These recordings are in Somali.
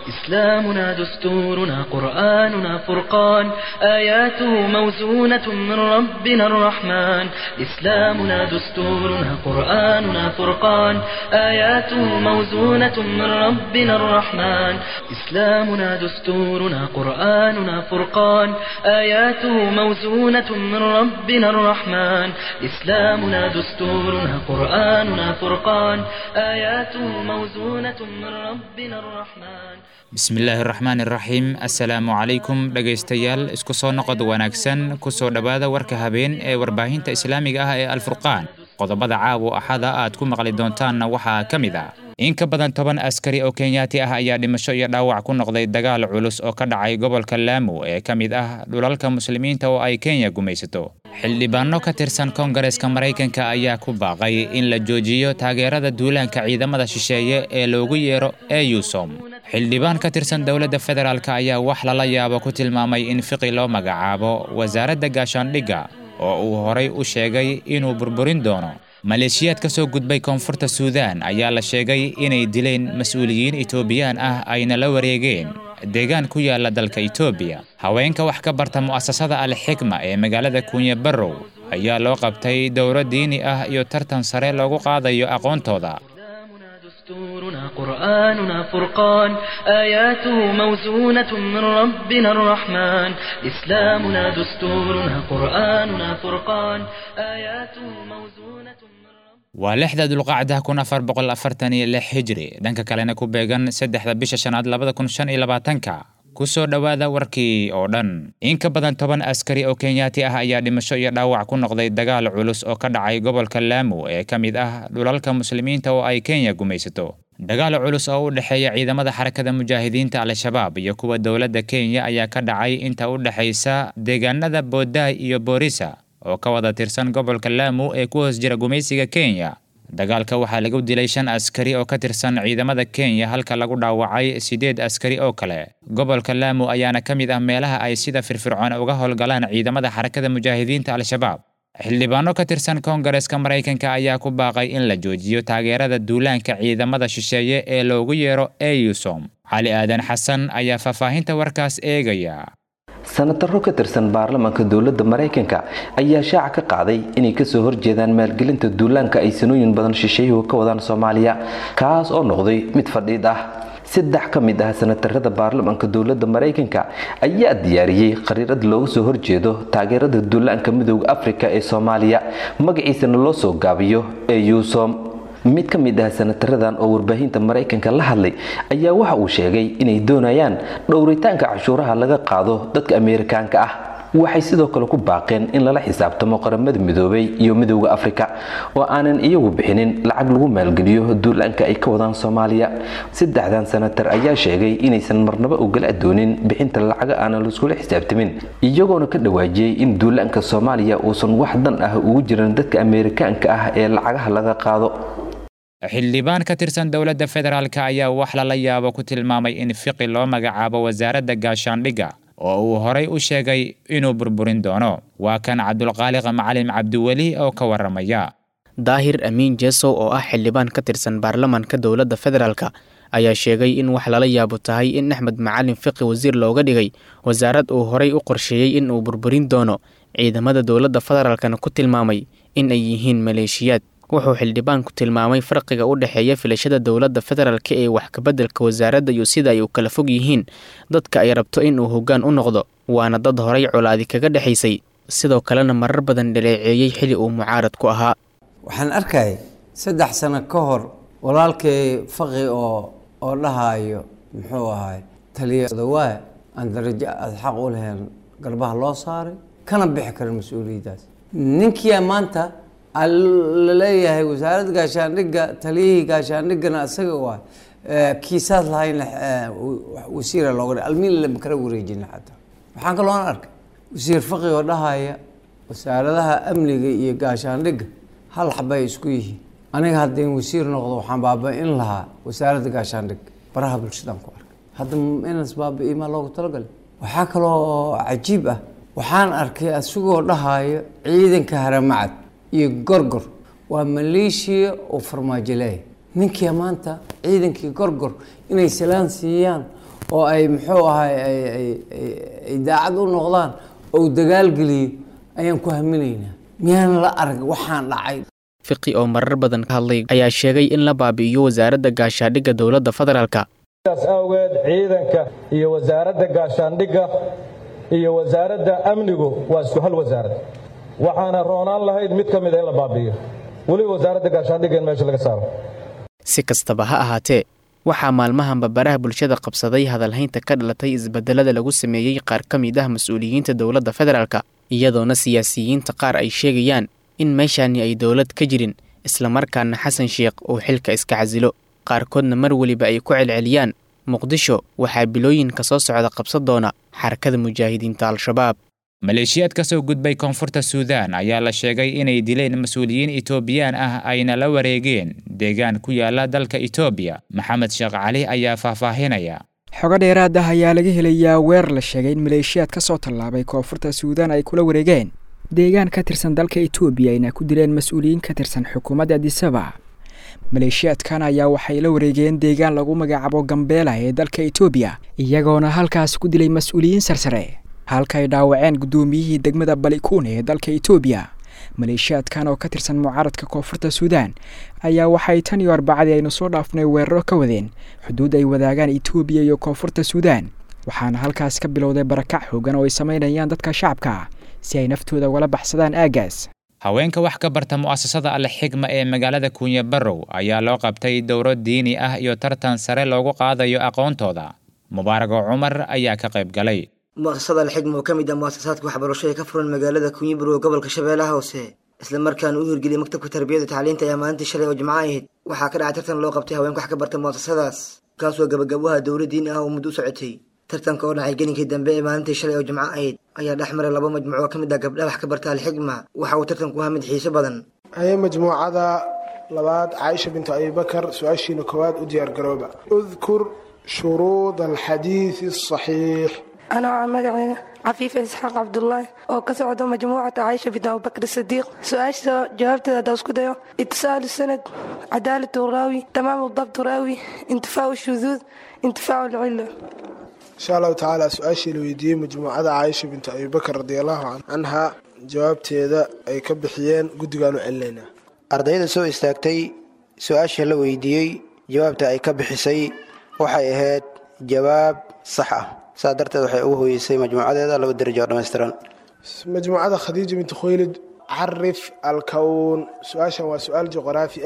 إسلامنا دستورنا قرآننا فرقان آياته موزونة من ربنا الرحمن إسلامنا دستورنا قرآننا فرقان آياته موزونة من ربنا الرحمن إسلامنا دستورنا قرآننا فرقان آياته موزونة من ربنا الرحمن إسلامنا دستورنا قرآننا فرقان آياته موزونة من ربنا الرحمن bismillaahi raxmaani raxiim assalaamu calaykum dhegaystayaal isku soo noqod wanaagsan kusoo dhowaada warka habeen ee warbaahinta islaamiga ah ee alfurqaan qodobada caawa axada aad ku maqli doontaanna waxaa ka mid ah in ka badan 10 askari oo Kenyaati ah ayaa dhimasho iyo dhaawac ku noqday dagaal culus oo ka dhacay gobolka Lamu ee ka mid ah dhulalka muslimiinta oo ay Kenya gumaysato xildhibaano ka tirsan Koongareeska Mareykanka ayaa ku baaqay in la joojiyo taageerada duulaanka ciidamada shisheeye ee loogu yeero EUSOM xildhibaan ka tirsan dawladda federaalka ayaa wax la yaabo ku tilmaamay in fiqi loo magacaabo wasaaradda gaashaandhigga oo uu horay u sheegay inuu burburin doono maleeshiyaad ka soo gudbay koonfurta Suudaan ayaa la sheegay inay dileen mas'uuliyiin Itoobiyaan ah ayna la wareegeen deegaan ku yaala dalka Itoobiya haweenka wax ka barta mu'assasada Al-Hikma ee magaalada Kunya Barrow ayaa loo qabtay dowlad diini ah iyo tartan sare loogu qaadayo aqoontooda دستورنا قرآننا فرقان آياته موزونة من ربنا الرحمن إسلامنا دستورنا قرآننا فرقان آياته موزونة waa 6 dulqaacda 1446 hijri dhanka kalena ku beegan 3 bisha shanaad 2025 kusoo dhawaada warkii oo dhan in ka badan 10 askari oo Kenyaati ah ayaa dhimasho iyo dhaawac ku noqday dagaal culus oo ka dhacay gobolka Lamu ee ka mid ah dhulalka muslimiinta oo ay Kenya gumaysato dagaal culus oo u dhaxeeya ciidamada xarakada mujaahidiinta Al-Shabaab iyo kuwa dawladda Kenya ayaa ka dhacay inta u dhaxaysa deegaanada Boodai iyo Borisa oo ka wada tirsan gobolka Lamu ee ku hoos jira gumaysiga Kenya dagaalka waxaa lagu dilay 5 askari oo ka tirsan ciidamada Kenya halka lagu dhaawacay 8 askari oo kale gobolka Lamu ayaana ka mid ah meelaha ay sida firfircoon uga howlgalaan ciidamada xarakada mujaahidiinta Al-Shabaab xildhibaano ka tirsan Koongareeska Mareykanka ayaa ku baaqay in la joojiyo taageerada duulaanka ciidamada shisheeye ee loogu yeero EUSOM Cali Aadan Xasan ayaa faahfaahinta warkaas eegaya sanataro ka tirsan baarlamaanka dawladda Mareykanka ayaa shaaca ka qaaday inay ka soo horjeedaan maalgelinta duulaanka ay sanooyin badan shisheeyuhu ka wadaan Soomaaliya kaas oo noqday mid fadhiid ah saddex ka mid ah sanatarada baarlamaanka dawladda Mareykanka ayaa diyaariyay qariirad looga soo horjeedo taageerada duulaanka midowga Afrika ee Soomaaliya magaciisana loo soo gaabiyo EUSOM mid ka mid ah sanataradan oo warbaahinta Mareykanka la hadlay ayaa waxa uu sheegay inay doonayaan dhowritaanka cashuuraha laga qaado dadka Ameerikaanka ah waxay sidoo kale ku baaqeen in lala xisaabtamo qaramada midoobay iyo midowga Afrika oo aanan iyagu bixinin lacag lagu maalgeliyo duulaanka ay ka wadaan Soomaaliya saddexdan sanatar ayaa sheegay inaysan marnaba u gal doonin bixinta lacag aan la isku xisaabtamin iyagoona ka dhawaajiyay in duulaanka Soomaaliya uusan wax dan ah ugu jirin dadka Ameerikaanka ah ee lacagaha laga qaado xildhibaan ka tirsan dawladda federaalka ayaa wax la yaabo ku tilmaamay in fiqi loo magacaabo wasaaradda gaashaandhigga oo uu horay u sheegay inuu burburin doono waa kan Cabdulqaaliq Macalin Cabdiwali oo ka waramaya Daahir Amiin Jeso oo ah xildhibaan ka tirsan baarlamaanka dawladda federaalka ayaa sheegay in wax la yaabo tahay in Axmed Macalin Fiqi wasiir looga dhigay wasaarad uu horay u qorsheeyay in uu burburin doono ciidamada dawladda federaalkana ku tilmaamay in ay yihiin maleeshiyaad wuxuu xildhibaanku tilmaamay farqiga u dhaxeeya filashada dawladda federaalka ee wax ka bedelka wasaaradda iyo sida ay u kala fog yihiin dadka ay rabto in uu hoggaan u noqdo waana dad horay colaadi kaga dhaxaysay sidoo kalena marar badan dhaleeceeyay xili uu mucaarad ku ahaa waxaan arkay 3 sano ka hor walaalkay faqi oo dhahayo muxuu ahay taliyada waa aan darajo xaq u lahayn garbaha loo saaray kana bixi karin mas'uuliyadaas ninkii maanta leeyahay wasaaradda gaashaandhigga taliyihii gaashaandhiggana asaga waa kiisaas lahayn wasiir looga dhigay almiin lama kala wareejin xataa waxaan kaloo arkay wasiir faqi oo dhahaya wasaaradaha amniga iyo gaashaandhigga hal xabay isku yihiin aniga haddii wasiir noqdo waxaan baaba'in lahaa wasaaradda gaashaandhigga baraha bulshadan ku arkay hadda inas baaba'ii ma loogu talagalay waxaa kaloo cajiib ah waxaan arkay asagoo dhahaya ciidanka haramacad iyo gorgor waa maleeshiya oo farmaajo leeyahay ninkii maanta ciidankii gorgor inay salaan siiyaan oo ay muxuu ahay ay daacad u noqdaan oo dagaal geliyo ayaan ku haminaynaa. miyaan la arag waxaan dhacay. Fiqi oo marar badan ka hadlay ayaa sheegay in la baabi'iyo wasaaradda gaashaandhigga dowladda federaalka. taas awgeed ciidanka iyo wasaaradda gaashaandhigga iyo wasaaradda amnigu waa isku hal wasaarad. waxaana roonaan lahayd mid ka mid ah in la baabi'iyo waliba wasaaradda gaashaandhigga in meesha laga saaro. Si kastaba ha ahaatee, waxaa maalmahanba baraha bulshada qabsaday hadalhaynta ka dhalatay isbedelada lagu sameeyey qaar ka mid ah mas'uuliyiinta dowladda federaalka, iyadoona siyaasiyiinta qaar ay sheegayaan in meeshaani ay dowlad ka jirin, isla markaana Xasan Sheekh uu xilka iska casilo. qaarkoodna mar waliba ay ku celceliyaan Muqdisho waxaa bilooyin ka soo socda qabsan doona xarakada mujaahidiinta Al-Shabaab. maleeshiyaad ka soo gudbay koonfurta Suudaan ayaa la sheegay inay dileen mas'uuliyiin Itoobiyaan ah ayna la wareegeen deegaan ku yaala dalka Itoobiya. Maxamed Sheekh Cali ayaa faahfaahinaya. xogo dheeraad ah ayaa laga helayaa weer la sheegay in maleeshiyaad ka soo tallaabay koonfurta Suudaan ay kula wareegeen deegaan ka tirsan dalka Itoobiya ayna ku dileen mas'uuliyiin ka tirsan xukuumadda Addis Ababa. maleeshiyaadkan ayaa waxay la wareegeen deegaan lagu magacaabo Gambeela ee dalka Itoobiya, iyagoona halkaas ku dilay mas'uuliyiin sarsare, halka ay dhaawaceen gudoomiyihii degmada Balikuun ee dalka Itoobiya. maleeshiyaadkan oo ka tirsan mucaaradka koonfurta Suudaan ayaa waxay tan iyo Arbacadii aynu soo dhaafnay weeraro ka wadeen xuduud ay wadaagaan Itoobiya iyo koonfurta Suudaan, waxaana halkaas ka bilowday barakac xooggan oo ay sameynayaan dadka shacabka si ay naftooda wala baxsadaan aagaas. haweenka wax ka barta mu'asasada Al-Xigma ee magaalada Kunya Barrow ayaa loo qabtay dowro diini ah iyo tartan sare loogu qaadayo aqoontooda. Mubaarak Umar ayaa ka qayb galay. mu'asasada Al-Xigma oo kamid ah mu'asasaadka waxbarasho ee ka furan magaalada Kunya Barrow gobolka Shabeellaha Hoose, isla markaana uu hirgeliyay maktabka tarbiyada tacliinta ee maalintii shalay oo Jimco ahayd. waxaa ka dhacay tartan loo qabtay haweenka wax ka barta mu'asasadaas, kaasoo gabagabaha dowro diini ah oo muddo socotay. tartanka oo dhacay gelinkii dambe ee maalintii shalay oo Jimco ahayd ayaa dhexmaray laba majmuuc oo kamid ah gabdhaha wax ka barta Al-Xigma. waxa uu tartanku ahaa mid xiiso badan. هي مجموعة لبعض عائشة بنت أبي بكر سؤاشي نكوات وديار قروبة. اذكر شروط الحديث الصحيح. أنا مدعي عفيفة إسحاق عبد الله وكسعد مجموعة عائشة بنت أبي بكر الصديق. سؤال جوابت داسكوديو اتصال السند، عدالة الراوي، تمام الضبط الراوي، انتفاء الشذوذ، انتفاء العلة. إن شاء الله تعالى سؤاشي لو يدي مجموعة عائشة بنت أبي بكر رضي الله عنها jawaabteeda ay ka bixiyeen guddigaanu celinayna. ardayda soo istaagtay su'aasha la weydiiyey jawaabta ay ka bixisay waxay ahayd jawaab sax ah, saa darteed waxay ugu hooyeysay majmuucadeeda 2 darajo oo dhameystiran. majmuucada Khadiija bint Khuwaylid عرف الكون. سؤاشا وسؤال جغرافي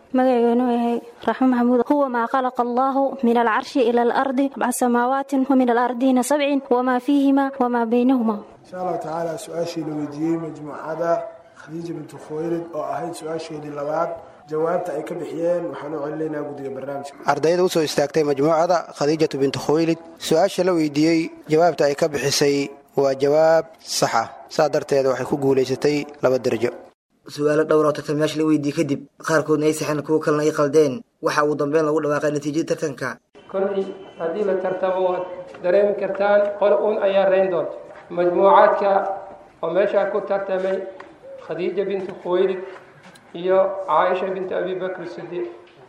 مغيونو رحمه محمود هو ما خلق الله من العرش إلى الأرض 7 سماوات ومن الأرضين 7 وما فيهما وما بينهما. إن شاء الله تعالى سؤاشي لويديي مجموعة خديجة بنت خويلد أو أهيد سؤاشي للبعض جوابت أي كبحيين وحنو علينا قدي برنامج. أرديد وسو استاكتي مجموعة خديجة بنت خويلد سؤاشي لويديي جوابت أي كبحسي وجواب صحة صادرتي وحي كو غوليستي 2 درجة. سؤال dhowr oo tartamayaasha la weydiiyay kadib qaarkoodna ay saxan kuwa kalena ay qaldeen waxa uu dambeyn lagu dhawaaqay natiijada tartanka. kulli hadii la tartamo dareemi kartaan qol uun ayaa reyn doonto majmuucaadka oo meesha ku tartamay Khadija bint Khuwaylid iyo Aisha bint Abi Bakr Siddiq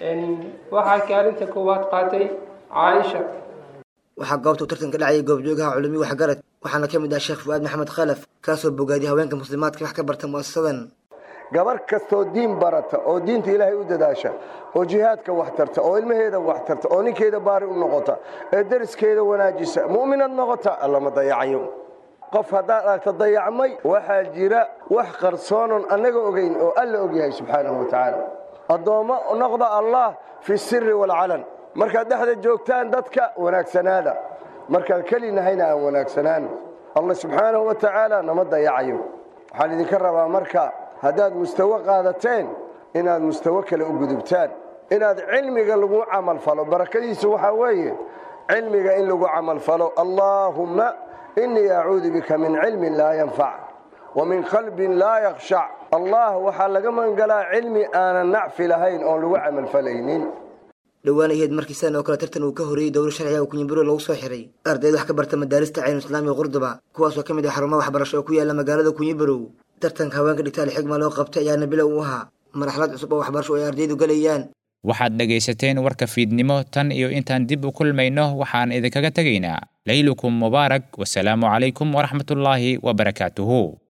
waxa kaalinta koowaad qaatay Aisha. waxa goobta tartanka dhacay goobjoogaha culumi wax garad waxaana kamid ah Sheekh Fuad Maxamed Khalaf kaasoo bogaadiyay haweenka muslimaadka wax ka barta muassasadan. gabar kastoo diin barata oo diinta Ilaahay u dadaasha oo jihaadka wax tarta oo ilmaheeda wax tarta oo ninkeeda baari u noqota ee dariskeeda wanaajisa mu'minad noqota alla ma dayacayo. qof hadaa aragta dayacmay waxa jira wax qarsoonon anaga ogeyn oo alla og yahay subhanahu wa ta'ala. adooma noqda Allah fi sirri wal alan marka dhaxda joogtaan dadka wanaagsanaada marka kalina hayna aan wanaagsanaan Allah subhanahu wa ta'ala nama dayacayo. waxaan idinka rabaa marka hadaad mustawa qaadateen inaad mustawa kale u gudubtaan inaad cilmiga lagu amal falo barakadiisu waxa weeye cilmiga in lagu amal falo. Allahumma inni a'uudu bika min ilmin la yanfa' wa min qalbin la yakhsha'. Allah waxa laga mangalaa cilmi aan nacfi lahayn oo lagu amal falaynin. dhawaanaheed markii sano kala tartan uu ka horeeyay dowlad sharci ah Kunya Barrow lagu soo xiray ardayda wax ka barta madaarista Caynu Islaami Qurduba kuwaas oo kamid ah xarumaha waxbarasho oo ku yaala magaalada Kunya Barrow. tartanka haweenka dhigta Al-Xigma loo qabtay ayaana bilow u ahaa marxalad cusub oo waxbarasho ay ardaydu galayaan. waxaad dhegaysateen warka fiidnimo tan iyo intaan dib u kulmayno waxaan idinkaga tegaynaa laylukum mubaarak wasalaamu calaykum waraxmatullaahi wabarakaatuhu